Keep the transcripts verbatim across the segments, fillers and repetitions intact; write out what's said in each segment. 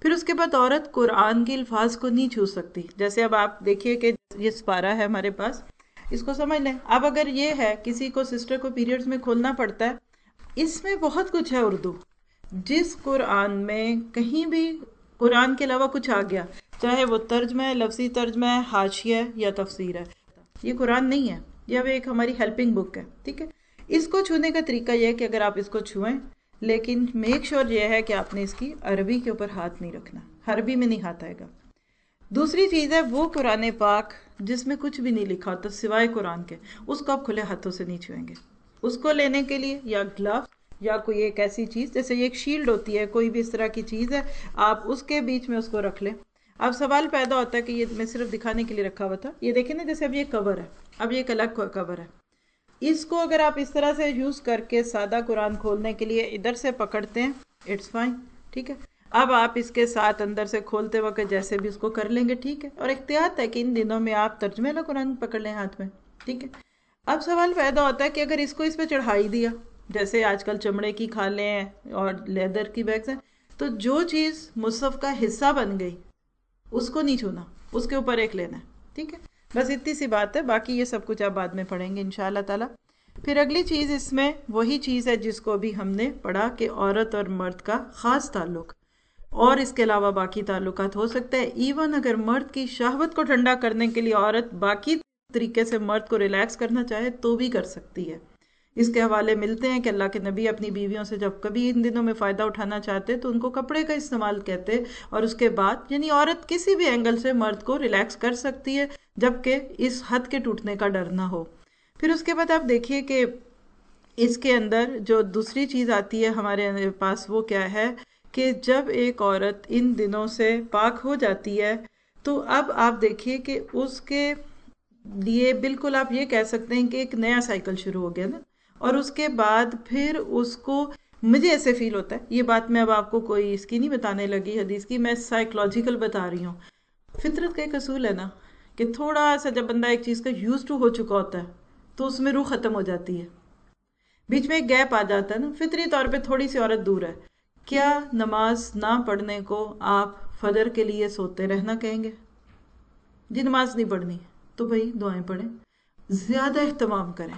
پھر اس کے بعد عورت قرآن کے الفاظ کو نہیں چھو سکتی. جیسے اب آپ دیکھیے کہ یہ سپارہ ہے ہمارے پاس، اس کو سمجھ لیں. اب اگر یہ ہے کسی کو سسٹر کو پیریڈز میں کھولنا پڑتا ہے، اس میں بہت کچھ ہے اردو. جس قرآن میں کہیں بھی قرآن کے علاوہ کچھ آ گیا، چاہے وہ ترجمہ ہے، لفظی ترجمہ ہے، حاشیہ ہے یا تفسیر ہے، یہ قرآن نہیں ہے، یہ اب ایک ہماری ہیلپنگ بک ہے. ٹھیک ہے، اس کو چھونے کا طریقہ یہ ہے کہ اگر آپ اس کو چھوئیں، لیکن میک شور یہ ہے کہ آپ نے اس کی عربی کے اوپر ہاتھ نہیں رکھنا، عربی میں نہیں ہاتھ آئے گا. دوسری چیز ہے وہ قرآن پاک جس میں کچھ بھی نہیں لکھا ہوتا سوائے قرآن کے، اس کو آپ کھلے ہاتھوں سے نہیں چھوئیں گے. اس کو لینے کے لیے یا گلو یا کوئی ایک ایسی چیز، جیسے یہ ایک شیلڈ ہوتی ہے، کوئی بھی اس طرح کی چیز ہے، آپ اس کے بیچ میں اس کو رکھ لیں. اب سوال پیدا ہوتا ہے کہ یہ میں صرف دکھانے کے لیے رکھا ہوا تھا. یہ دیکھیں نا، جیسے اب یہ کور ہے، اب یہ ایک الگ کور ہے. اس کو اگر آپ اس طرح سے یوز کر کے سادہ قرآن کھولنے کے لیے ادھر سے پکڑتے ہیں، اٹس فائن. ٹھیک ہے، اب آپ اس کے ساتھ اندر سے کھولتے وقت جیسے بھی اس کو کر لیں گے. ٹھیک ہے، اور احتیاط ہے کہ ان دنوں میں آپ ترجمے والا قرآن پکڑ لیں ہاتھ میں. ٹھیک ہے، اب سوال پیدا ہوتا ہے کہ اگر اس کو اس پہ چڑھائی دیا، جیسے آج کل چمڑے کی کھالیں ہیں اور لیدر کی بیگز ہیں، تو جو چیز مصحف کا حصہ بن گئی اس کو نہیں چھونا، اس کے اوپر ایک لینا ہے. ٹھیک ہے، بس اتنی سی بات ہے، باقی یہ سب کچھ آپ بعد میں پڑھیں گے انشاءاللہ تعالی. پھر اگلی چیز اس میں وہی چیز ہے جس کو ابھی ہم نے پڑھا کہ عورت اور مرد کا خاص تعلق، اور اس کے علاوہ باقی تعلقات ہو سکتا ہے. ایون اگر مرد کی شہوت کو ٹھنڈا کرنے کے لیے عورت باقی طریقے سے مرد کو ریلیکس کرنا چاہے تو بھی کر سکتی ہے. اس کے حوالے ملتے ہیں کہ اللہ کے نبی اپنی بیویوں سے جب کبھی ان دنوں میں فائدہ اٹھانا چاہتے تو ان کو کپڑے کا استعمال کہتے، اور اس کے بعد یعنی عورت کسی بھی اینگل سے مرد کو ریلیکس کر سکتی ہے جبکہ اس حد کے ٹوٹنے کا ڈر نہ ہو. پھر اس کے بعد آپ دیکھیے کہ اس کے اندر جو دوسری چیز آتی ہے ہمارے پاس وہ کیا ہے کہ جب ایک عورت ان دنوں سے پاک ہو جاتی ہے تو اب آپ دیکھیے کہ اس کے لیے بالکل آپ یہ کہہ سکتے ہیں کہ ایک نیا سائیکل شروع ہو گیا نا. اور اس کے بعد پھر اس کو، مجھے ایسے فیل ہوتا ہے، یہ بات میں اب آپ کو کوئی اس کی نہیں بتانے لگی حدیث کی، میں سائیکولوجیکل بتا رہی ہوں. فطرت کا ایک اصول ہے نا کہ تھوڑا سا جب بندہ ایک چیز کا یوز ٹو ہو چکا ہوتا ہے تو اس میں روح ختم ہو جاتی ہے، بیچ میں ایک گیپ آ جاتا ہے نا. فطری طور پہ تھوڑی سی عورت دور ہے. کیا نماز نہ پڑھنے کو آپ فجر کے لیے سوتے رہنا کہیں گے؟ جی نماز نہیں پڑھنی تو بھائی دعائیں پڑھیں، زیادہ اہتمام کریں.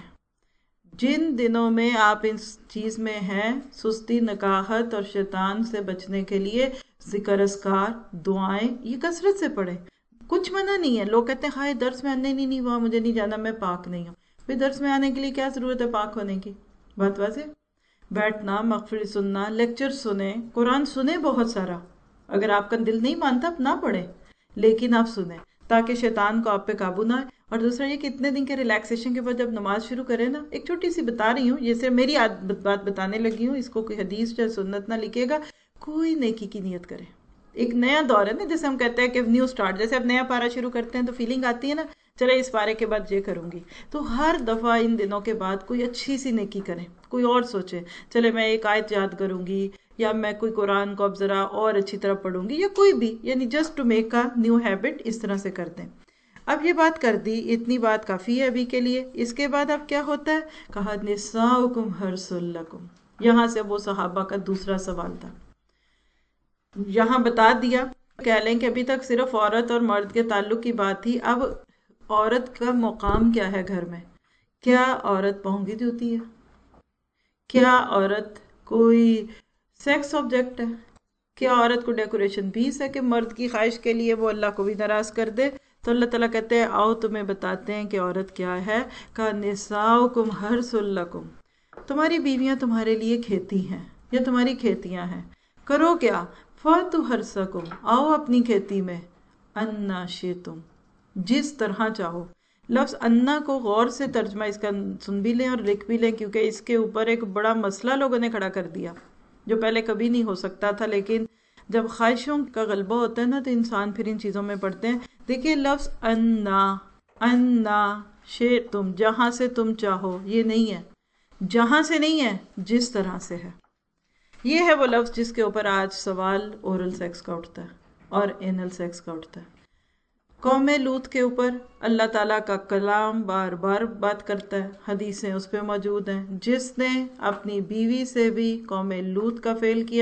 جن دنوں میں آپ اس چیز میں ہیں، سستی، نکاہت اور شیطان سے بچنے کے لیے ذکر اذکار، دعائیں یہ کثرت سے پڑھیں. کچھ منع نہیں ہے. لوگ کہتے ہیں ہائے درس میں آنے نہیں نہیں وہاں مجھے نہیں جانا، میں پاک نہیں ہوں. پھر درس میں آنے کے لیے کیا ضرورت ہے پاک ہونے کی؟ بات واضح. بیٹھنا، مغفر سننا، لیکچر سنیں، قرآن سنیں بہت سارا. اگر آپ کا دل نہیں مانتا آپ نہ پڑھیں، لیکن آپ سنیں تاکہ شیطان کو آپ پہ قابو نہ آئے. اور دوسرا یہ کہ اتنے دن کے ریلیکسیشن کے بعد جب نماز شروع کرے نا، ایک چھوٹی سی بتا رہی ہوں، یہ صرف میری بات بتانے لگی ہوں، اس کو کوئی حدیث یا سنت نہ لکھے گا، کوئی نیکی کی نیت کرے. ایک نیا دور ہے نا، جیسے ہم کہتے ہیں کہ نیو سٹارٹ، جیسے اب نیا پارا شروع کرتے ہیں تو فیلنگ آتی ہے نا، چلے اس پارے کے بعد یہ کروں گی. تو ہر دفعہ ان دنوں کے بعد کوئی اچھی سی نیکی کریں، کوئی اور سوچے، چلے میں ایک آیت یاد کروں گی، یا میں کوئی قرآن کو اب ذرا اور اچھی طرح پڑھوں گی، یا کوئی بھی، یعنی just to make a new habit, اس طرح سے کر دیں. اب یہ بات کر دی، اتنی بات کافی ہے ابھی کے لیے. اس کے بعد اب کیا ہوتا ہے؟ کہا نساؤکم حرث لکم. یہاں سے وہ صحابہ کا دوسرا سوال تھا، یہاں بتا دیا. کہہ لیں کہ ابھی تک صرف عورت اور مرد کے تعلق کی بات تھی، اب عورت کا مقام کیا ہے گھر میں؟ کیا عورت پونگی ہوتی ہے؟ کیا عورت کوئی سیکس آبجیکٹ ہے؟ کیا عورت کو ڈیکوریشن پیس ہے کہ مرد کی خواہش کے لیے وہ اللہ کو بھی ناراض کر دے؟ تو اللہ تعالیٰ کہتے ہیں آؤ تمہیں بتاتے ہیں کہ عورت کیا ہے. کہ نساؤکم حرث لکم، تمہاری بیویاں تمہارے لیے کھیتی ہیں یا تمہاری کھیتیاں ہیں. کرو کیا؟ فاتوا حرثکم، آؤ اپنی کھیتی میں، انا شئتم، جس طرح چاہو. لفظ انا کو غور سے ترجمہ اس کا سن بھی لیں اور لکھ بھی لیں، کیونکہ اس کے اوپر ایک بڑا مسئلہ لوگوں نے کھڑا کر دیا جو پہلے کبھی نہیں ہو سکتا تھا. لیکن جب خواہشوں کا غلبہ ہوتا ہے نا تو انسان پھر ان چیزوں میں پڑھتے ہیں. دیکھیے لفظ انا، انا شئتم، جہاں سے تم چاہو، یہ نہیں ہے، جہاں سے نہیں ہے، جس طرح سے ہے. یہ ہے وہ لفظ جس کے اوپر آج سوال اورل سیکس کا اٹھتا ہے اور اینل سیکس کا اٹھتا ہے. قوم لوط کے اوپر اللہ تعالیٰ کا کلام بار بار بات کرتا ہے، حدیثیں اس پہ موجود ہیں. جس نے اپنی بیوی سے بھی قوم لوط کا فعل کیا،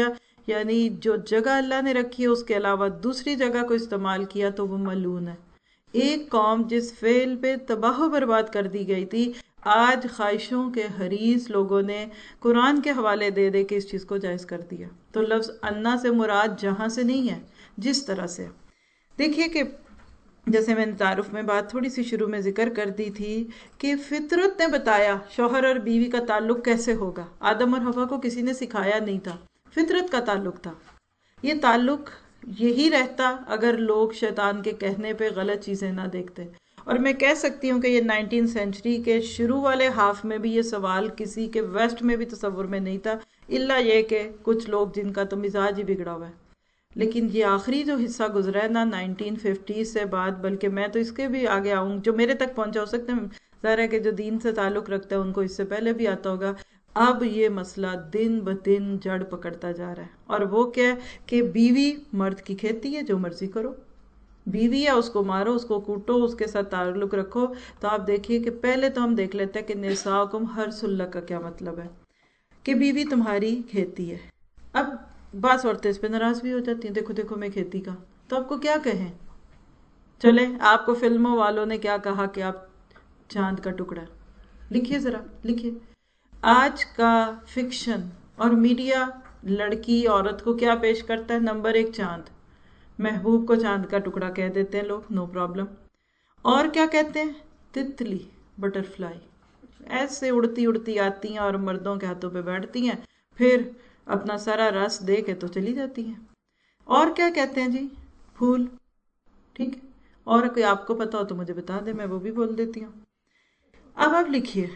یعنی جو جگہ اللہ نے رکھی ہے اس کے علاوہ دوسری جگہ کو استعمال کیا تو وہ ملعون ہے۔ ایک قوم جس فعل پہ تباہ و برباد کر دی گئی تھی، آج خواہشوں کے حریص لوگوں نے قرآن کے حوالے دے دے کے اس چیز کو جائز کر دیا۔ تو لفظ انا سے مراد جہاں سے نہیں ہے، جس طرح سے۔ دیکھیے کہ جیسے میں نے تعارف میں بات تھوڑی سی شروع میں ذکر کر دی تھی کہ فطرت نے بتایا شوہر اور بیوی کا تعلق کیسے ہوگا۔ آدم اور حوا کو کسی نے سکھایا نہیں تھا، فطرت کا تعلق تھا۔ یہ تعلق یہی رہتا اگر لوگ شیطان کے کہنے پہ غلط چیزیں نہ دیکھتے۔ اور میں کہہ سکتی ہوں کہ یہ نائنٹین سینچری کے شروع والے ہاف میں بھی یہ سوال کسی کے ویسٹ میں بھی تصور میں نہیں تھا، الا یہ کہ کچھ لوگ جن کا تو مزاج ہی بگڑا ہوا ہے۔ لیکن یہ آخری جو حصہ گزرا ہے نا نائنٹین ففٹی سے بعد، بلکہ میں تو اس کے بھی آگے آؤں، جو میرے تک پہنچا، ہو سکتا ہے ظاہر ہے کہ جو دین سے تعلق رکھتا ہے ان کو اس سے پہلے بھی آتا ہوگا۔ اب یہ مسئلہ دن بدن جڑ پکڑتا جا رہا ہے، اور وہ کیا ہے کہ بیوی مرد کی کھیتی ہے، جو مرضی کرو، بیوی ہے اس کو مارو، اس کو کوٹو، اس کے ساتھ تعلق رکھو۔ تو آپ دیکھیے کہ پہلے تو ہم دیکھ لیتے ہیں کہ نساؤکم حرث لکم کا کیا مطلب ہے، کہ بیوی تمہاری کھیتی ہے۔ اب بعض عورتیں اس پہ ناراض بھی ہو جاتی ہیں، دیکھو دیکھو میں کھیتی کا، تو آپ کو کیا کہیں؟ چلے آپ کو فلموں والوں نے کیا کہا کہ آپ چاند کا ٹکڑا، لکھیے ذرا لکھیے۔ آج کا فکشن اور میڈیا لڑکی عورت کو کیا پیش کرتا ہے؟ نمبر ایک چاند، محبوب کو چاند کا ٹکڑا کہہ دیتے ہیں لوگ، نو پرابلم۔ اور کیا کہتے ہیں؟ تتلی، بٹر فلائی، ایسے اڑتی اڑتی آتی ہیں اور مردوں کے ہاتھوں پہ بیٹھتی ہیں، پھر اپنا سارا رس دے کے تو چلی جاتی ہیں۔ اور کیا کہتے ہیں جی؟ پھول، ٹھیک ہے، اور کوئی آپ کو پتا ہو تو مجھے بتا دیں، میں وہ بھی بول دیتی ہوں۔ اب آپ لکھیے،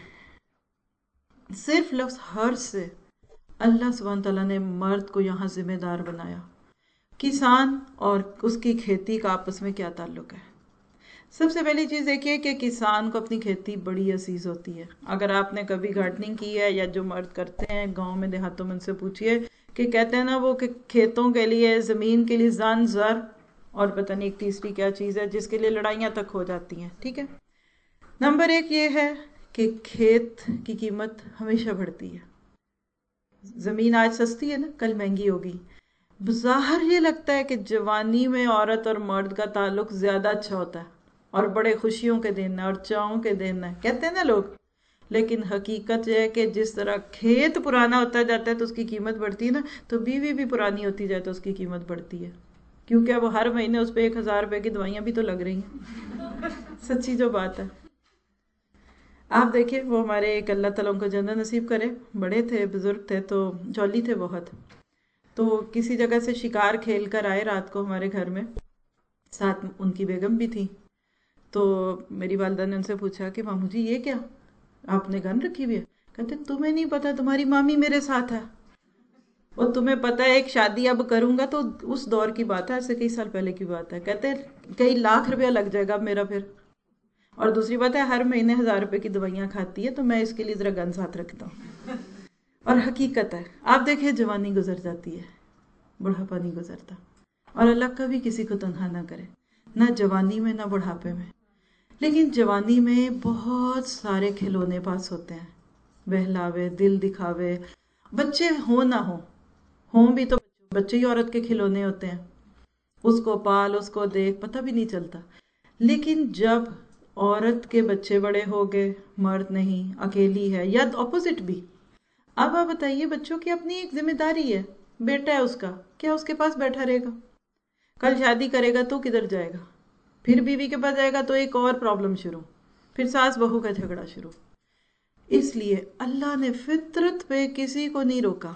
صرف لفظ ہر سے اللہ سبحانہ تعالیٰ نے مرد کو یہاں ذمہ دار بنایا۔ کسان اور اس کی کھیتی کا آپس میں کیا تعلق ہے؟ سب سے پہلی چیز دیکھیے کہ کسان کو اپنی کھیتی بڑی عزیز ہوتی ہے۔ اگر آپ نے کبھی گارڈننگ کی ہے یا جو مرد کرتے ہیں گاؤں میں دیہاتوں میں ان سے پوچھئے کہ کہتے ہیں نا وہ کہ کھیتوں کے لیے، زمین کے لیے زن زر اور پتہ نہیں ایک تیسری کیا چیز ہے جس کے لیے لڑائیاں تک ہو جاتی ہیں، ٹھیک ہے۔ نمبر ایک یہ ہے کہ کھیت کی قیمت ہمیشہ بڑھتی ہے۔ زمین آج سستی ہے نا، کل مہنگی ہوگی۔ بظاہر یہ لگتا ہے کہ جوانی میں عورت اور مرد کا تعلق زیادہ اچھا ہوتا ہے اور بڑے خوشیوں کے دن اور چاؤں کے دن ہیں، کہتے ہیں نا لوگ، لیکن حقیقت یہ ہے کہ جس طرح کھیت پرانا ہوتا جاتا ہے تو اس کی قیمت بڑھتی ہے نا، تو بیوی بھی پرانی ہوتی جائے تو اس کی قیمت بڑھتی ہے، کیونکہ اب ہر مہینے اس پہ ایک ہزار روپے کی دوائیاں بھی تو لگ رہی ہیں، سچی جو بات ہے۔ آپ دیکھیں وہ ہمارے ایک اللہ تعالیٰ ان کو جنت نصیب کرے، بڑے تھے، بزرگ تھے، تو جولی تھے بہت، تو کسی جگہ سے شکار کھیل کر آئے رات کو ہمارے گھر میں، ساتھ ان کی بیگم بھی تھی۔ تو میری والدہ نے ان سے پوچھا کہ مامو جی یہ کیا، آپ نے گن رکھی ہوئی ہے؟ کہتے تمہیں نہیں پتا، تمہاری مامی میرے ساتھ ہے، اور تمہیں پتا ہے ایک شادی اب کروں گا تو اس دور کی بات ہے، ایسے کئی سال پہلے کی بات ہے، کہتے کئی لاکھ روپیہ لگ جائے گا اب میرا پھر، اور دوسری بات ہے ہر مہینے ہزار روپے کی دوائیاں کھاتی ہے، تو میں اس کے لیے ذرا گن ساتھ رکھتا ہوں۔ اور حقیقت ہے، آپ دیکھیں جوانی گزر جاتی ہے، بڑھاپا نہیں گزرتا، اور اللہ کبھی کسی کو تنہا نہ کرے، نہ جوانی میں نہ بڑھاپے میں۔ لیکن جوانی میں بہت سارے کھلونے پاس ہوتے ہیں، بہلاوے، دل دکھاوے، بچے ہوں نہ ہوں، ہوں بھی تو بچے ہی عورت کے کھلونے ہوتے ہیں، اس کو پال، اس کو دیکھ، پتہ بھی نہیں چلتا۔ لیکن جب عورت کے بچے بڑے ہو گئے، مرد نہیں، اکیلی ہے، یا اپوزٹ بھی، اب آپ بتائیے بچوں کی اپنی ایک ذمہ داری ہے، بیٹا ہے اس کا، کیا اس کے پاس بیٹھا رہے گا؟ کل شادی کرے گا تو کدھر جائے گا؟ پھر بیوی کے پاس جائے گا تو ایک اور پرابلم شروع، پھر ساس بہو کا جھگڑا شروع۔ اس لیے اللہ نے فطرت پہ کسی کو نہیں روکا۔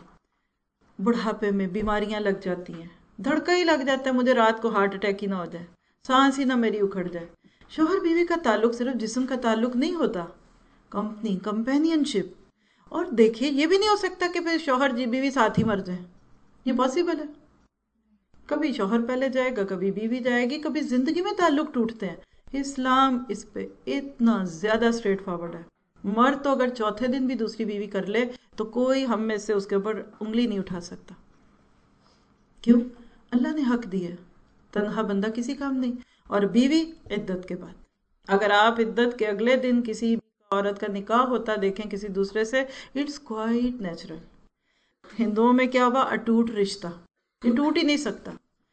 بڑھاپے میں بیماریاں لگ جاتی ہیں، دھڑکا ہی لگ جاتا ہے، مجھے رات کو ہارٹ اٹیک ہی نہ ہو جائے، سانس ہی نہ میری اکھڑ جائے۔ شوہر بیوی کا تعلق صرف جسم کا تعلق نہیں ہوتا، کمپنی، کمپینین شپ۔ اور دیکھیے یہ بھی نہیں ہو سکتا کہ پھر شوہر جی بیوی ساتھ ہی مر جائیں، یہ پاسبل ہے؟ کبھی شوہر پہلے جائے گا، کبھی بیوی جائے گی، کبھی زندگی میں تعلق ٹوٹتے ہیں۔ اسلام اس پہ اتنا زیادہ اسٹریٹ فارورڈ ہے، مرد تو اگر چوتھے دن بھی دوسری بیوی کر لے تو کوئی ہم میں سے اس کے اوپر انگلی نہیں اٹھا سکتا۔ کیوں؟ اللہ نے حق دی ہے، تنہا بندہ کسی کام نہیں۔ اور بیوی عدت کے بعد، اگر آپ عدت کے اگلے دن کسی عورت کا نکاح ہوتا دیکھیں کسی دوسرے سے، اٹس کوائٹ نیچرل۔ ہندوؤں میں کیا ہوا؟ اٹوٹ رشتہ، یہ ٹوٹ ہی نہیں سکتا.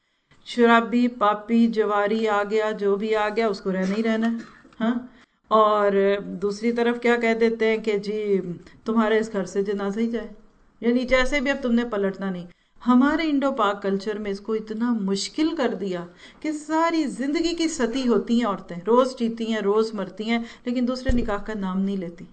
شرابی پاپی جواری آ گیا جو بھی آ گیا اس کو رہنا ہی رہنا ہے. ہاں اور دوسری طرف کیا کہہ دیتے ہیں کہ جی تمہارے اس گھر سے جنازہ ہی جائے، یعنی جیسے بھی اب تم نے پلٹنا نہیں. ہمارے انڈو پاک کلچر میں اس کو اتنا مشکل کر دیا کہ ساری زندگی کی ستی ہوتی ہیں عورتیں، روز جیتی ہیں روز مرتی ہیں لیکن دوسرے نکاح کا نام نہیں لیتی.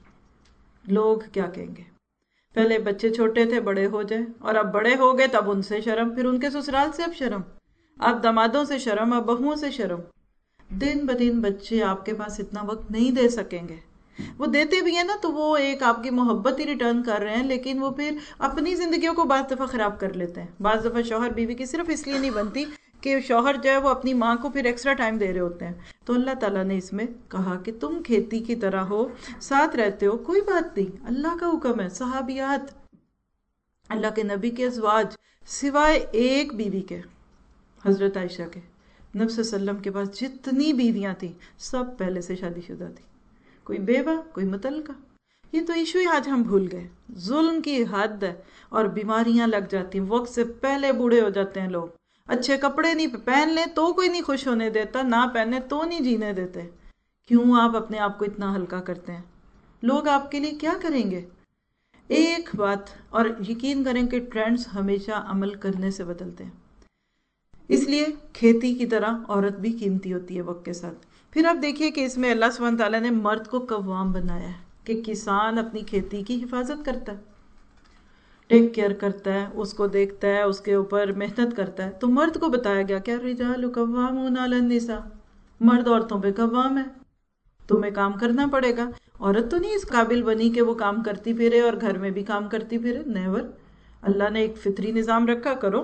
لوگ کیا کہیں گے؟ پہلے بچے چھوٹے تھے بڑے ہو جائیں، اور اب بڑے ہو گئے تب ان سے شرم، پھر ان کے سسرال سے اب شرم، اب دامادوں سے شرم، اب بہوؤں سے شرم. دن بدن بچے آپ کے پاس اتنا وقت نہیں دے سکیں گے. وہ دیتے بھی ہیں نا تو وہ ایک آپ کی محبت ہی ریٹرن کر رہے ہیں، لیکن وہ پھر اپنی زندگیوں کو بعض دفعہ خراب کر لیتے ہیں. بعض دفعہ شوہر بیوی کی صرف اس لیے نہیں بنتی کہ شوہر جو ہے وہ اپنی ماں کو پھر ایکسٹرا ٹائم دے رہے ہوتے ہیں. تو اللہ تعالیٰ نے اس میں کہا کہ تم کھیتی کی طرح ہو، ساتھ رہتے ہو، کوئی بات نہیں، اللہ کا حکم ہے. صحابیات، اللہ کے نبی کے ازواج سوائے ایک بیوی کے، حضرت عائشہ کے، نبی صلی اللہ علیہ وسلم کے پاس جتنی بیویاں تھیں سب پہلے سے شادی شدہ تھی، کوئی بیوہ کوئی مطلقہ. یہ تو ایشو ہی آج ہم بھول گئے. ظلم کی حد ہے اور بیماریاں لگ جاتی ہیں، وقت سے پہلے بوڑھے ہو جاتے ہیں لوگ. اچھے کپڑے نہیں پہن لیں تو کوئی نہیں خوش ہونے دیتا، نہ پہنے تو نہیں جینے دیتے. کیوں آپ اپنے آپ کو اتنا ہلکا کرتے ہیں؟ لوگ آپ کے لیے کیا کریں گے؟ ایک بات اور یقین کریں کہ ٹرینڈز ہمیشہ عمل کرنے سے بدلتے ہیں. اس لیے کھیتی کی طرح عورت بھی قیمتی ہوتی ہے وقت کے ساتھ. پھر آپ دیکھیے کہ اس میں اللہ سبحانہ تعالیٰ نے مرد کو قوام بنایا ہے کہ کسان اپنی کھیتی کی حفاظت کرتا ہے، ٹیک کیئر کرتا ہے، اس کو دیکھتا ہے، اس کے اوپر محنت کرتا ہے. تو مرد کو بتایا گیا کہ الرجال قوامون علی النساء، مرد عورتوں پہ قوام ہے، تمہیں کام کرنا پڑے گا. عورت تو نہیں اس قابل بنی کہ وہ کام کرتی پھرے اور گھر میں بھی کام کرتی پھرے، نیور. اللہ نے ایک فطری نظام رکھا، کرو.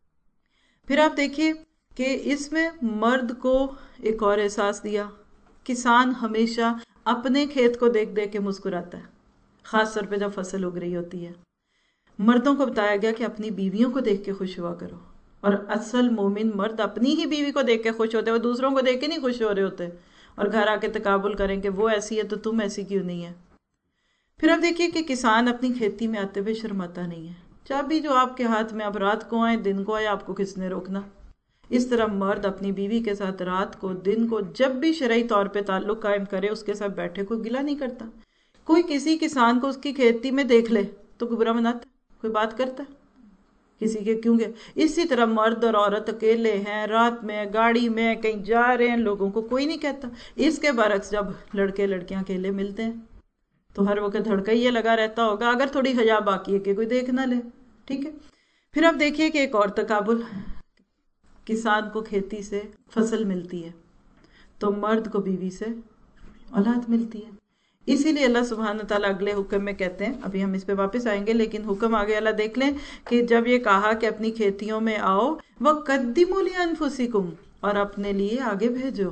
پھر آپ دیکھیے کہ اس میں مرد کو ایک اور احساس دیا. کسان ہمیشہ اپنے کھیت کو دیکھ دیکھ کے مسکراتا ہے، خاص طور پہ جب فصل اگ رہی ہوتی ہے. مردوں کو بتایا گیا کہ اپنی بیویوں کو دیکھ کے خوش ہوا کرو، اور اصل مومن مرد اپنی ہی بیوی کو دیکھ کے خوش ہوتے ہیں، وہ دوسروں کو دیکھ کے نہیں خوش ہو رہے ہوتے اور گھر آ کے تقابل کریں کہ وہ ایسی ہے تو تم ایسی کیوں نہیں ہے. پھر آپ دیکھیے کہ کسان اپنی کھیتی میں آتے ہوئے شرماتا نہیں ہے. چابی جو آپ کے ہاتھ میں، اب رات کو آئے دن کو آئے، آپ کو کس نے روکنا؟ اس طرح مرد اپنی بیوی کے ساتھ رات کو دن کو جب بھی شرعی طور پہ تعلق قائم کرے اس کے ساتھ بیٹھے، کوئی گلہ نہیں کرتا. کوئی کسی کسان کو اس کی کھیتی میں دیکھ لے تو کوئی برا مناتا، کوئی بات کرتا کسی کے؟ کیونکہ اسی طرح مرد اور عورت اکیلے ہیں، رات میں گاڑی میں کہیں جا رہے ہیں، لوگوں کو کوئی نہیں کہتا. اس کے برعکس جب لڑکے لڑکیاں اکیلے ملتے ہیں تو ہر وقت دھڑکا یہ لگا رہتا ہوگا، اگر تھوڑی حیا باقی ہے کہ کوئی دیکھ نہ لے. ٹھیک ہے. پھر آپ دیکھیے کہ ایک اور تقابل، کسان کو کھیتی سے فصل ملتی ہے تو مرد کو بیوی سے اولاد ملتی ہے. اسی لیے اللہ سبحانہ تعالیٰ اگلے حکم میں کہتے ہیں، ابھی ہم اس پہ واپس آئیں گے لیکن حکم آگے اللہ دیکھ لیں کہ جب یہ کہا کہ اپنی کھیتیوں میں آؤ، وَقَدِّمُوا لِأَنفُسِكُمْ، اور اپنے لیے آگے بھیجو،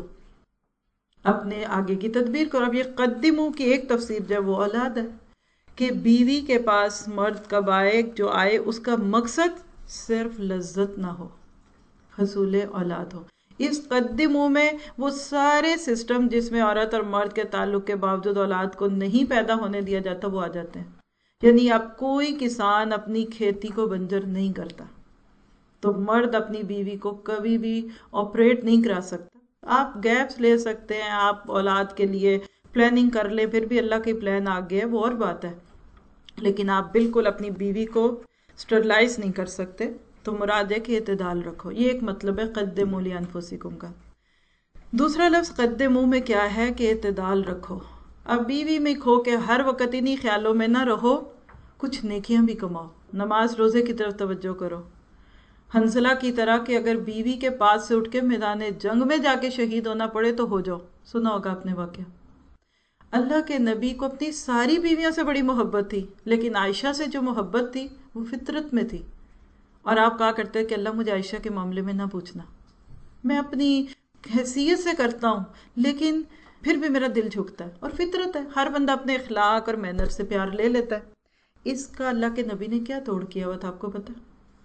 اپنے آگے کی تدبیر کرو. اب یہ قدمو کی ایک تفسیر جو وہ اولاد ہے کہ بیوی کے پاس مرد کب آئے، جو آئے اس کا مقصد صرف لذت نہ ہو، حصول اولاد ہو. اس قدمو میں وہ سارے سسٹم جس میں عورت اور مرد کے تعلق کے باوجود اولاد کو نہیں پیدا ہونے دیا جاتا وہ آ جاتے ہیں. یعنی اب کوئی کسان اپنی کھیتی کو بنجر نہیں کرتا، تو مرد اپنی بیوی کو کبھی بھی آپریٹ نہیں کرا سکتا. آپ گیپس لے سکتے ہیں، آپ اولاد کے لیے پلاننگ کر لیں، پھر بھی اللہ کی پلان آگے ہے وہ اور بات ہے، لیکن آپ بالکل اپنی بیوی کو سٹرلائز نہیں کر سکتے. تو مراد ہے کہ اعتدال رکھو. یہ ایک مطلب ہے قدموا لانفسکم کا. دوسرا لفظ قدموا میں کیا ہے کہ اعتدال رکھو. اب بیوی میں کھو کے ہر وقت انہی خیالوں میں نہ رہو، کچھ نیکیاں بھی کماؤ، نماز روزے کی طرف توجہ کرو. حنظلہ کی طرح کہ اگر بیوی کے پاس سے اٹھ کے میدان جنگ میں جا کے شہید ہونا پڑے تو ہو جاؤ. سنا ہوگا آپ نے واقعہ. اللہ کے نبی کو اپنی ساری بیویوں سے بڑی محبت تھی، لیکن عائشہ سے جو محبت تھی وہ فطرت میں تھی. اور آپ کہا کرتے کہ اللہ مجھے عائشہ کے معاملے میں نہ پوچھنا، میں اپنی حیثیت سے کرتا ہوں لیکن پھر بھی میرا دل جھکتا ہے، اور فطرت ہے، ہر بندہ اپنے اخلاق اور مینر سے پیار لے لیتا ہے. اس کا اللہ کے نبی نے کیا توڑ کیا ہوا تھا آپ کو پتا؟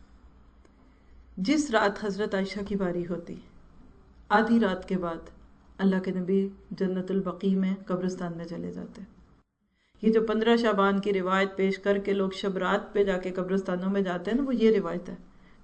جس رات حضرت عائشہ کی باری ہوتی، آدھی رات کے بعد اللہ کے نبی جنت البقیع میں قبرستان میں چلے جاتے. یہ جو پندرہ شعبان کی روایت پیش کر کے لوگ شب رات پہ جا کے قبرستانوں میں جاتے ہیں نا، وہ یہ روایت ہے.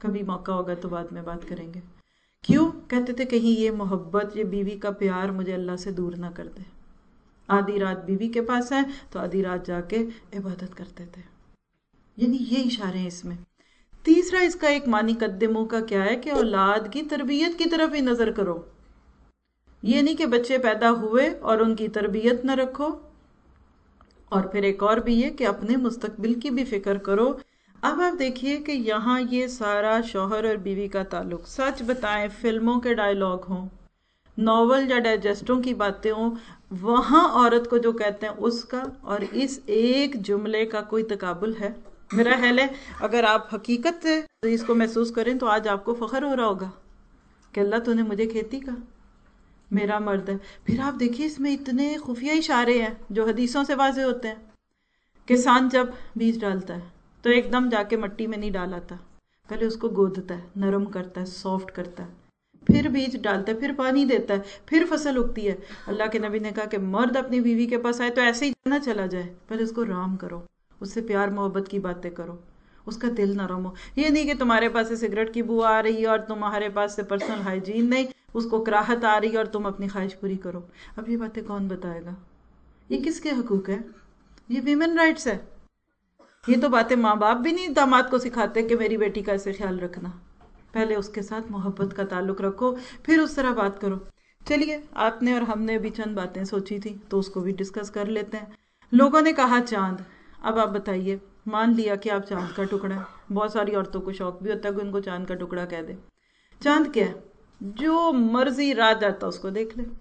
کبھی موقع ہوگا تو بعد میں بات کریں گے. کیوں؟ کہتے تھے کہیں یہ محبت، یہ بیوی کا پیار مجھے اللہ سے دور نہ کر دے. آدھی رات بیوی کے پاس ہیں تو آدھی رات جا کے عبادت کرتے تھے. یعنی یہ اشارے ہیں اس میں. تیسرا اس کا ایک معنی قدموں کا کیا ہے کہ اولاد کی تربیت کی طرف ہی نظر کرو. یہ نہیں کہ بچے پیدا ہوئے اور ان کی تربیت نہ رکھو. اور پھر ایک اور بھی یہ کہ اپنے مستقبل کی بھی فکر کرو. اب آپ دیکھیے کہ یہاں یہ سارا شوہر اور بیوی کا تعلق، سچ بتائیں فلموں کے ڈائیلاگ ہوں، ناول یا ڈائجسٹوں کی باتیں ہوں، وہاں عورت کو جو کہتے ہیں اس کا اور اس ایک جملے کا کوئی تقابل ہے؟ میرا خیال ہے اگر آپ حقیقت سے اس کو محسوس کریں تو آج آپ کو فخر ہو رہا ہوگا کہ اللہ تو نے مجھے کھیتی کا میرا مرد ہے. پھر آپ دیکھیے اس میں اتنے خفیہ اشارے ہیں جو حدیثوں سے واضح ہوتے ہیں. کسان جب بیج ڈالتا ہے تو ایک دم جا کے مٹی میں نہیں ڈالاتا، پہلے اس کو گودتا ہے، نرم کرتا ہے، سافٹ کرتا ہے، پھر بیج ڈالتا ہے، پھر پانی دیتا ہے، پھر فصل اگتی ہے. اللہ کے نبی نے کہا کہ مرد اپنی بیوی کے پاس آئے تو ایسے ہی نہ چلا جائے، پہلے اس کو رام کرو، اس سے پیار محبت کی باتیں کرو، اس کا دل نرم ہو. یہ نہیں کہ تمہارے پاس سے سگریٹ کی بو آ رہی ہے اور تمہارے پاس سے پرسنل ہائیجین نہیں، اس کو کراہت آ رہی ہے اور تم اپنی خواہش پوری کرو. اب یہ باتیں کون بتائے گا؟ یہ کس کے حقوق ہے؟ یہ ویمن رائٹس ہے. یہ تو باتیں ماں باپ بھی نہیں داماد کو سکھاتے کہ میری بیٹی کا ایسے خیال رکھنا. پہلے اس کے ساتھ محبت کا تعلق رکھو، پھر اس طرح بات کرو. چلیے آپ نے اور ہم نے بھی چند باتیں سوچی تھی تو اس کو بھی ڈسکس کر لیتے ہیں. لوگوں نے کہا چاند. اب آپ بتائیے، مان لیا کہ آپ چاند کا ٹکڑا ہے. بہت ساری عورتوں کو شوق بھی ہوتا ہے کہ ان کو چاند کا ٹکڑا کہہ دے. چاند کیا ہے؟ جو مرضی رات جاتا اس کو دیکھ لے.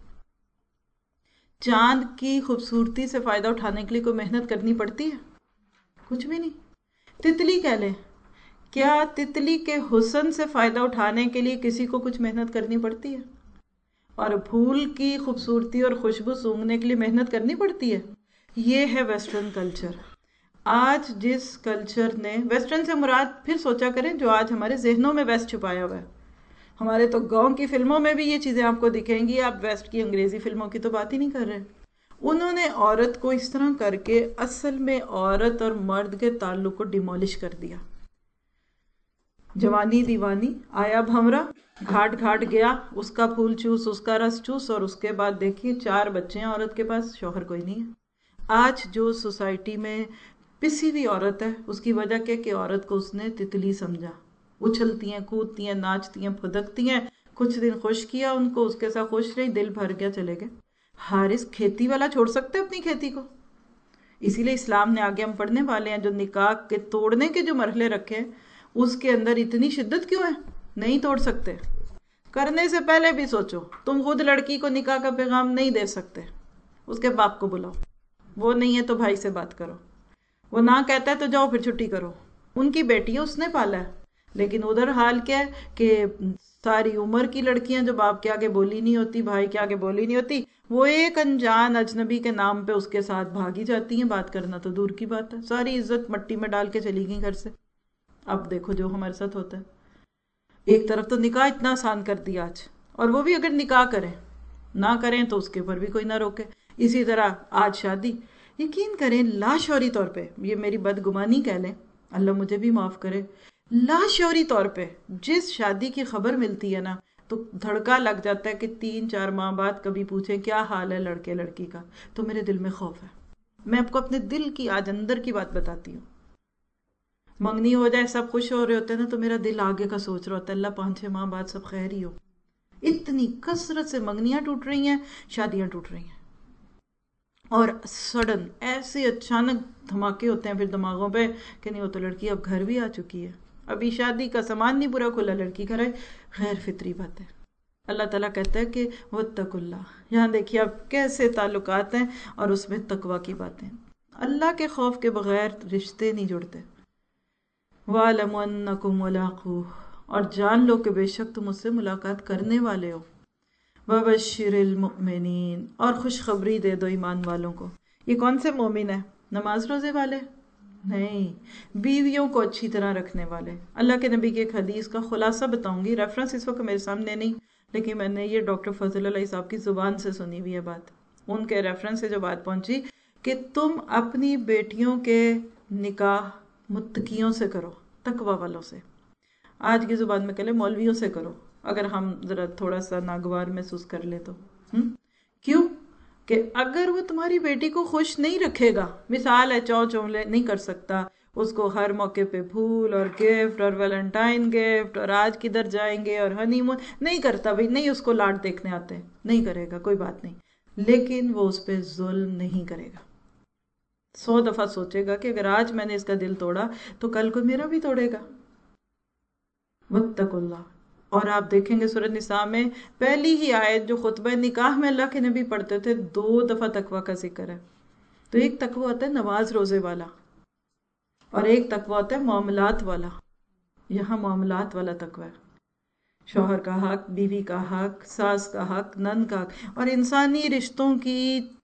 چاند کی خوبصورتی سے فائدہ اٹھانے کے لیے کوئی محنت کرنی پڑتی ہے؟ کچھ بھی نہیں. تتلی کہہ لیں، کیا تتلی کے حسن سے فائدہ اٹھانے کے لیے کسی کو کچھ محنت کرنی پڑتی ہے؟ اور پھول کی خوبصورتی اور خوشبو سونگھنے کے لیے محنت کرنی پڑتی ہے؟ یہ ہے ویسٹرن کلچر. آج جس کلچر نے، ویسٹرن سے مراد پھر سوچا کریں جو آج ہمارے ذہنوں میں ویسٹ چھپایا ہوا ہے. ہمارے تو گاؤں کی فلموں میں بھی یہ چیزیں آپ کو دکھیں گی. آپ ویسٹ کی انگریزی فلموں کی تو بات ہی نہیں کر رہے. انہوں نے عورت کو اس طرح کر کے اصل میں عورت اور مرد کے تعلق کو ڈیمولش کر دیا. جوانی دیوانی آیا بھمرا، گھاٹ گھاٹ گیا، اس کا پھول چوس، اس کا رس چوس، اور اس کے بعد دیکھیے چار بچے ہیں عورت کے پاس، شوہر کوئی نہیں ہے. آج جو سوسائٹی میں پسی ہوئی عورت ہے اس کی وجہ کیا کہ عورت کو اس نے تتلی سمجھا. اچھلتی ہیں، کودتی ہیں، ناچتی ہیں، پھدکتی ہیں. کچھ دن خوش کیا ان کو، اس کے ساتھ خوش رہی، دل بھر گیا، چلے گئے. حارث کھیتی والا چھوڑ سکتے اپنی کھیتی کو؟ اسی لیے اسلام نے آگے ہم پڑھنے والے ہیں جو نکاح کے توڑنے کے جو مرحلے رکھے ہیں اس کے اندر اتنی شدت کیوں ہے؟ نہیں توڑ سکتے. کرنے سے پہلے بھی سوچو. تم خود لڑکی کو نکاح کا پیغام نہیں دے سکتے، اس کے باپ کو بلاؤ، وہ نہیں ہے تو بھائی سے بات کرو، وہ نہ کہتا ہے تو جاؤ پھر چھٹی کرو. ان کی بیٹی ہے، اس نے پالا ہے. لیکن ادھر حال کیا ہے کہ ساری عمر کی لڑکیاں جو باپ کے آگے بولی نہیں ہوتی، بھائی کے آگے بولی نہیں ہوتی، وہ ایک انجان اجنبی کے نام پہ اس کے ساتھ بھاگی جاتی ہیں. بات کرنا تو دور کی بات ہے، ساری عزت مٹی میں ڈال کے چلی گئی گھر سے. اب دیکھو جو ہمارے ساتھ ہوتا ہے. ایک طرف تو نکاح اتنا آسان کر دیا آج، اور وہ بھی اگر نکاح کریں نہ کریں تو اس کے اوپر بھی کوئی نہ روکے. اسی طرح آج شادی، یقین کریں لاشعوری طور پہ، یہ میری بدگمانی کہہ لیں، اللہ مجھے بھی معاف کرے، لاشعوری طور پہ جس شادی کی خبر ملتی ہے نا تو دھڑکا لگ جاتا ہے کہ تین چار ماہ بعد کبھی پوچھیں کیا حال ہے لڑکے لڑکی کا تو میرے دل میں خوف ہے. میں آپ کو اپنے دل کی آج اندر کی بات بتاتی ہوں. منگنی ہو جائے، سب خوش ہو رہے ہوتے ہیں نا تو میرا دل آگے کا سوچ رہا ہوتا ہے اللہ پانچ چھ ماہ بعد سب خیر ہی ہو. اتنی کثرت سے منگنیاں ٹوٹ رہی ہیں، شادیاں ٹوٹ رہی ہیں، اور سڈن ایسے اچانک دھماکے ہوتے ہیں پھر دماغوں پہ کہ نہیں وہ تو لڑکی اب گھر بھی آ چکی ہے، ابھی شادی کا سامان نہیں پورا کھلا لڑکی گھر ہے. غیر فطری بات ہے. اللہ تعالیٰ کہتا ہے کہ واتقوا اللہ. یہاں دیکھیے اب کیسے تعلقات ہیں اور اس میں تقوی کی باتیں. اللہ کے خوف کے بغیر رشتے نہیں جڑتے. وَاعْلَمُوا أَنَّكُمْ مُلَاقُوهُ، اور جان لو کہ بے شک تم اس سے ملاقات کرنے والے ہو. وَبَشِّرِ الْمُؤْمِنِينَ، اور خوشخبری دے دو ایمان والوں کو. یہ کون سے مومن ہیں؟ نماز روزے والے نہیں، بیویوں کو اچھی طرح رکھنے والے. اللہ کے نبی کی ایک حدیث کا خلاصہ بتاؤں گی، ریفرنس اس وقت میرے سامنے نہیں، لیکن میں نے یہ ڈاکٹر فضل اللہ صاحب کی زبان سے سنی ہوئی ہے بات. ان کے ریفرنس سے جو بات پہنچی کہ تم اپنی بیٹیوں کے نکاح متقیوں سے کرو، تقوی والوں سے. آج کی زبان میں کہلے مولویوں سے کرو، اگر ہم ذرا تھوڑا سا ناگوار محسوس کر لے تو. ہم کیوں کہ اگر وہ تمہاری بیٹی کو خوش نہیں رکھے گا، مثال ہے چو چولے نہیں کر سکتا، اس کو ہر موقع پہ پھول اور گفٹ اور ویلنٹائن گفٹ اور آج کدھر جائیں گے اور ہنی مون نہیں کرتا، بھائی نہیں، اس کو لاڈ دیکھنے آتے ہیں، نہیں کرے گا، کوئی بات نہیں، لیکن وہ اس پہ ظلم نہیں کرے گا. سو دفعہ سوچے گا کہ اگر آج میں نے اس کا دل توڑا تو کل کو میرا بھی توڑے گا. واتقوا اللہ. اور آپ دیکھیں گے سورۃ نساء میں پہلی ہی آیت جو خطبہ نکاح میں اللہ کے نبی پڑھتے تھے، دو دفعہ تقوی کا ذکر ہے. تو ایک تقوی ہوتا ہے نماز روزے والا، اور ایک تقوی ہوتا ہے معاملات والا. یہاں معاملات والا تقوی ہے، شوہر کا حق، بیوی کا حق، ساس کا حق، نند کا حق. اور انسانی رشتوں کی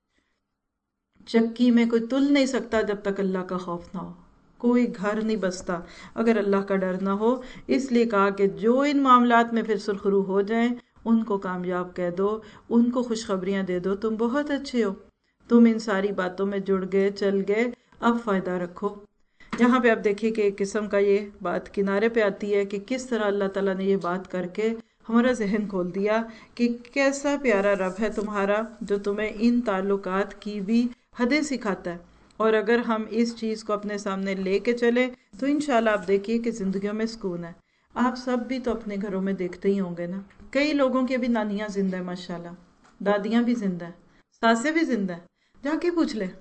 چکی میں کوئی تل نہیں سکتا جب تک اللہ کا خوف نہ ہو. کوئی گھر نہیں بستا اگر اللہ کا ڈر نہ ہو. اس لیے کہا کہ جو ان معاملات میں پھر سرخرو ہو جائیں ان کو کامیاب کہہ دو، ان کو خوشخبریاں دے دو، تم بہت اچھے ہو، تم ان ساری باتوں میں جڑ گئے، چل گئے، اب فائدہ رکھو. یہاں پہ آپ دیکھیے کہ ایک قسم کا یہ بات کنارے پہ آتی ہے کہ کس طرح اللہ تعالیٰ نے یہ بات کر کے ہمارا ذہن کھول دیا کہ کیسا پیارا رب ہے تمہارا جو تمہیں ان تعلقات کی بھی حدیں سکھاتا ہے. اور اگر ہم اس چیز کو اپنے سامنے لے کے چلیں تو انشاءاللہ آپ دیکھیے کہ زندگیوں میں سکون ہے. آپ سب بھی تو اپنے گھروں میں دیکھتے ہی ہوں گے نا، کئی لوگوں کی ابھی نانیاں زندہ ہیں، ماشاءاللہ، دادیاں بھی زندہ ہیں، ساسیں بھی زندہ ہیں. جا کے پوچھ لیں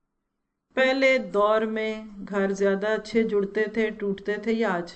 پہلے دور میں گھر زیادہ اچھے جڑتے تھے، ٹوٹتے تھے یا آج؟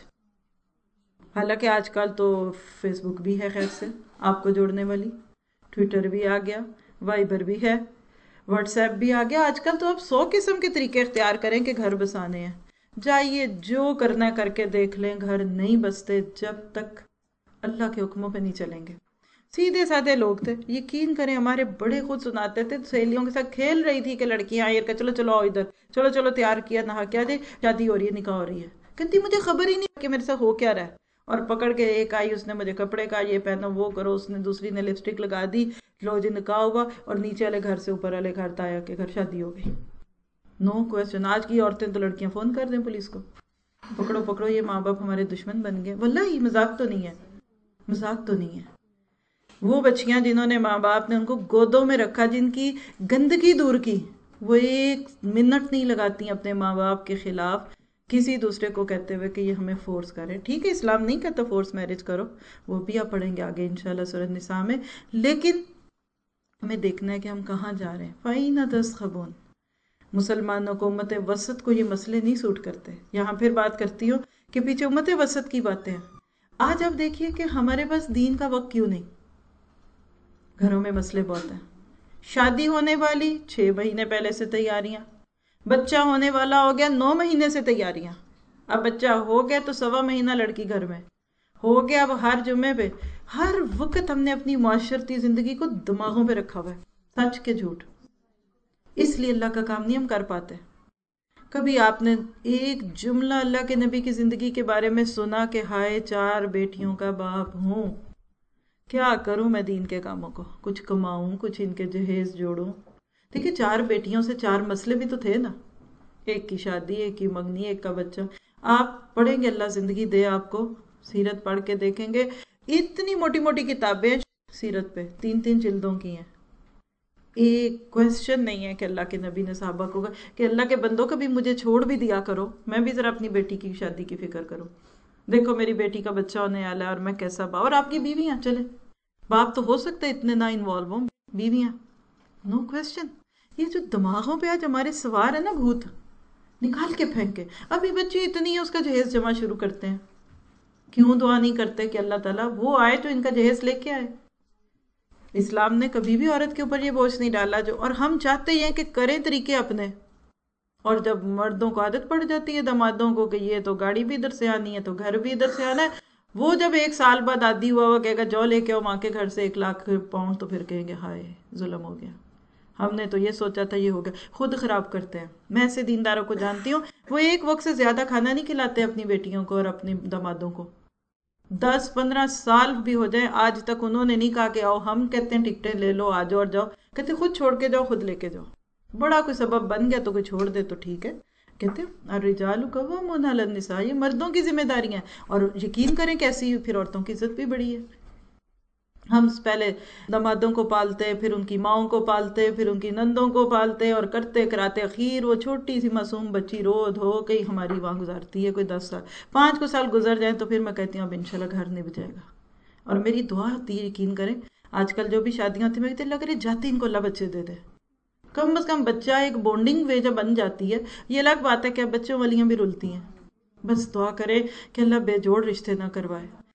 حالانکہ آج کل تو فیس بک بھی ہے خیر سے آپ کو جوڑنے والی، ٹویٹر بھی آ گیا، وائبر بھی ہے، واٹس ایپ بھی آ گیا. آج کل تو آپ سو قسم کے طریقے اختیار کریں کہ گھر بسانے ہیں. جائیے جو کرنا ہے کر کے دیکھ لیں، گھر نہیں بستے جب تک اللہ کے حکموں پہ نہیں چلیں گے. سیدھے سادے لوگ تھے، یقین کریں ہمارے بڑے خود سناتے تھے، سہیلیوں کے ساتھ کھیل رہی تھی کہ لڑکیاں آئی کہ چلو چلو آؤ ادھر، چلو چلو تیار کیا، نہا کیا جی شادی ہو رہی ہے، نکاح ہو رہی ہے. کہتی مجھے خبر ہی نہیں کہ میرے ساتھ ہو کیا رہا ہے. اور پکڑ کے ایک آئی، اس نے مجھے کپڑے کا یہ پہنو وہ کرو، اس نے دوسری نے لپسٹک لگا دی، لو جی نکاح ہوا، اور نیچے والے گھر سے اوپر والے گھر تایا کے گھر شادی ہو گئی. No question. آج کی عورتیں تو لڑکیاں فون کر دیں پولیس کو، پکڑو پکڑو یہ ماں باپ ہمارے دشمن بن گئے. واللہ مذاق تو نہیں ہے، مذاق تو نہیں ہے. وہ بچیاں جنہوں نے ماں باپ نے ان کو گودوں میں رکھا، جن کی گندگی دور کی، وہ ایک منٹ نہیں لگاتی اپنے ماں باپ کے خلاف کسی دوسرے کو کہتے ہوئے کہ یہ ہمیں فورس کرے. ٹھیک ہے اسلام نہیں کہتا فورس میرج کرو، وہ بھی آپ پڑھیں گے آگے انشاءاللہ سورۃ نساء میں، لیکن ہمیں دیکھنا ہے کہ ہم کہاں جا رہے ہیں. فَإِنَّ تَسْخَبُونَ. مسلمانوں کو امت وسط کو یہ مسئلے نہیں سوٹ کرتے. یہاں پھر بات کرتی ہوں کہ پیچھے امت وسط کی باتیں ہیں. آج آپ دیکھیے کہ ہمارے پاس دین کا وقت کیوں نہیں. گھروں میں مسئلے بہت ہیں. شادی ہونے والی چھ مہینے پہلے سے تیاریاں، بچہ ہونے والا ہو گیا نو مہینے سے تیاریاں. اب بچہ ہو گیا تو سوا مہینہ لڑکی گھر میں ہو گیا. اب ہر جمعے پہ ہر وقت ہم نے اپنی معاشرتی زندگی کو دماغوں پہ رکھا ہوا ہے، سچ کے جھوٹ. اس لیے اللہ کا کام نہیں ہم کر پاتے. کبھی آپ نے ایک جملہ اللہ کے نبی کی زندگی کے بارے میں سنا کہ ہائے چار بیٹیوں کا باپ ہوں، کیا کروں میں دین کے کاموں کو، کچھ کماؤں، کچھ ان کے جہیز جوڑوں. دیکھیں چار بیٹیوں سے چار مسئلے بھی تو تھے نا، ایک کی شادی، ایک کی منگنی، ایک کا بچہ. آپ پڑھیں گے، اللہ زندگی دے آپ کو، سیرت پڑھ کے دیکھیں گے اتنی موٹی موٹی کتابیں سیرت پہ تین تین جلدوں کی ہیں. ایک کویسچن نہیں ہے کہ اللہ کے نبی نے صحابہ کو کہا کہ اللہ کے بندوں کبھی مجھے چھوڑ بھی دیا کرو، میں بھی ذرا اپنی بیٹی کی شادی کی فکر کروں. دیکھو میری بیٹی کا بچہ ہونے والا ہے اور میں کیسا باپ. اور آپ کی بیویاں، چلے باپ تو ہو سکتا ہے اتنے نہ انوالو ہوں، بیویاں نو کویسچن. یہ جو دماغوں پہ آج ہمارے سوار ہے نا بھوت، نکال کے پھینکے. ابھی بچی اتنی ہے اس کا جہیز جمع شروع کرتے ہیں. کیوں دعا نہیں کرتے کہ اللہ تعالیٰ وہ آئے تو ان کا جہیز لے کے آئے. اسلام نے کبھی بھی عورت کے اوپر یہ بوجھ نہیں ڈالا جو، اور ہم چاہتے ہیں کہ کریں طریقے اپنے. اور جب مردوں کو عادت پڑ جاتی ہے دمادوں کو کہ یہ تو گاڑی بھی ادھر سے آنی ہے تو گھر بھی ادھر سے آنا ہے، وہ جب ایک سال بعد عادی ہوا وہ کہے گا جو لے کے آؤ ماں کے گھر سے ایک لاکھ پاؤنڈ، تو پھر کہیں گے ہائے ظلم ہو گیا، ہم نے تو یہ سوچا تھا یہ ہو گیا. خود خراب کرتے ہیں. میں ایسے دینداروں کو جانتی ہوں وہ ایک وقت سے زیادہ کھانا نہیں کھلاتے اپنی بیٹیوں کو اور اپنی دمادوں کو. دس پندرہ سال بھی ہو جائے آج تک انہوں نے نہیں کہا کہ آؤ، ہم کہتے ہیں ٹکٹیں لے لو آ جاؤ اور جاؤ، کہتے خود چھوڑ کے جاؤ، خود لے کے جاؤ. بڑا کوئی سبب بن گیا تو کوئی چھوڑ دے تو ٹھیک ہے، کہتے ہیں الرجال قوامون علی النساء، یہ مردوں کی ذمہ داریاں ہیں، اور یقین کریں کیسی پھر عورتوں کی عزت بھی بڑی ہے۔ ہم پہلے دمادوں کو پالتے، پھر ان کی ماؤں کو پالتے، پھر ان کی نندوں کو پالتے، اور کرتے کراتے اخیر وہ چھوٹی سی معصوم بچی رو دھو کے ہماری وہاں گزارتی ہے کوئی دس سال، پانچ کو سال گزر جائیں تو پھر میں کہتی ہوں اب انشاءاللہ گھر نہیں بجائے گا۔ اور میری دعا ہوتی ہے، یقین کریں آج کل جو بھی شادیاں ہوتی ہیں میں کہتی اللہ کرے جاتی ان کو اللہ بچے دے دے، کم از کم بچہ ایک بونڈنگ وے جب بن جاتی ہے۔ یہ الگ بات ہے کہ اب بچوں والیاں بھی رلتی ہیں، بس دعا کرے کہ اللہ بے جوڑ رشتے نہ کروائے۔